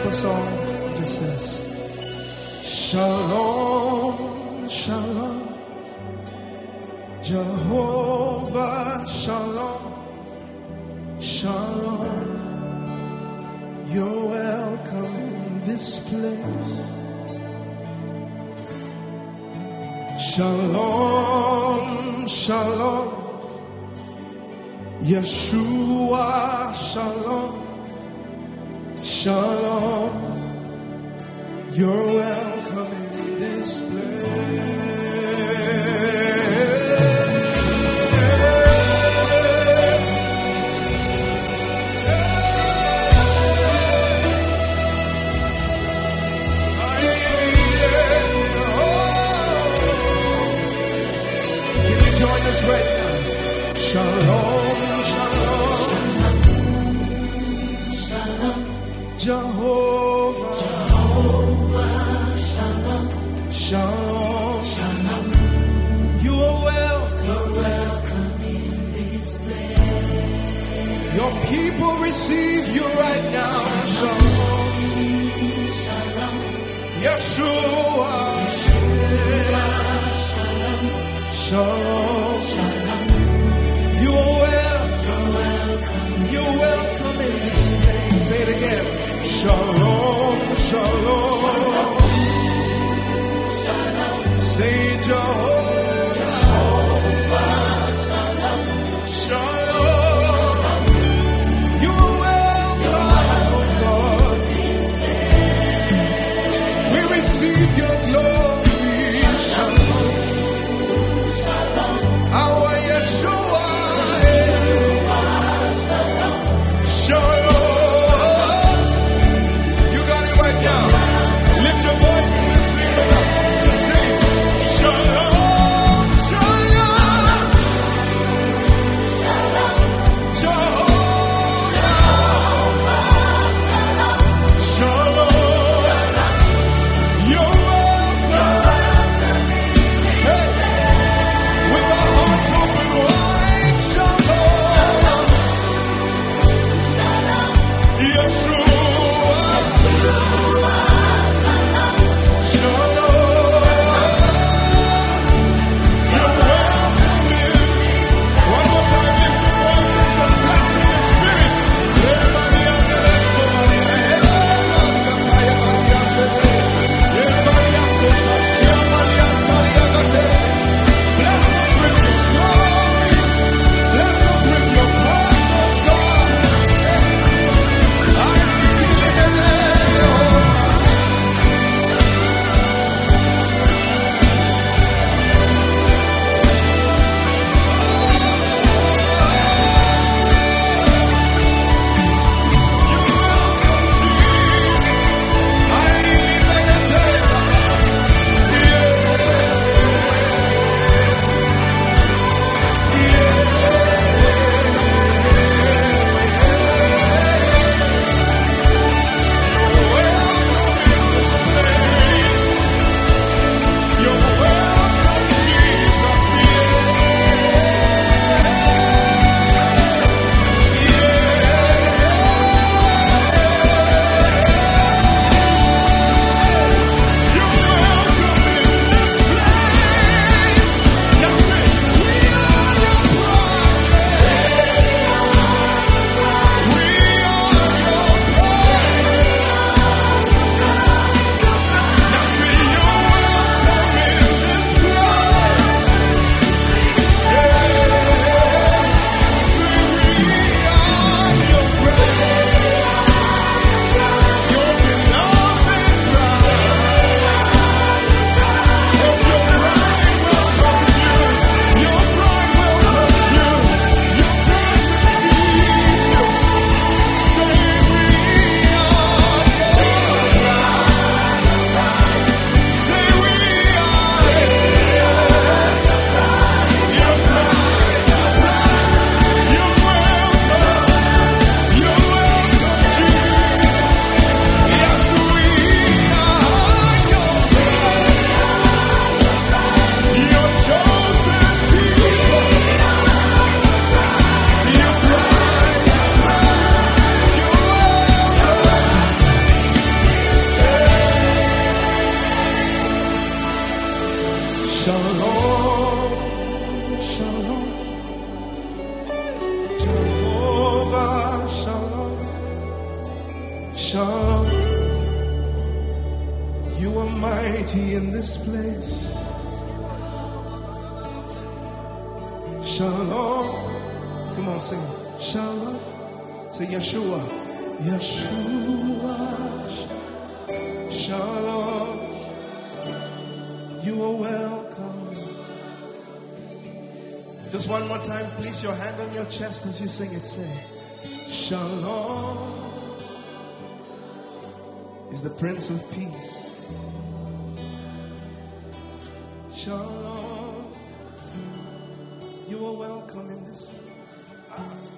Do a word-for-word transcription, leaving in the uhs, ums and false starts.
simple song. It just says, Shalom, Shalom, Jehovah, Shalom, Shalom. You're welcome in this place. Shalom, Shalom, Yeshua, Shalom, Shalom. You're welcome in this place. Right now. Shalom, shalom, shalom, Jehovah, Jehovah, shalom, shalom, shalom. You are welcome, you're welcome in this place. Your people receive you right now. Shalom, shalom, Yeshua, Yeshua, shalom, shalom. You are well. You're welcome. You're welcome in this place. Say it again. Shalom, shalom. Shalom. Say Jehovah. Jehovah. Shalom. Shalom. You are welcome, Lord. We receive your glory. Shalom. Shalom. Our Yeshua. Shalom. You got it right now. Shalom. You are mighty in this place. Shalom. Come on, sing. Shalom. Say Yeshua. Yeshua. Shalom. You are welcome. Just one more time, place your hand on your chest as you sing it. Say, Shalom is the Prince of Peace. Shalom. You are welcome in this place. Ah.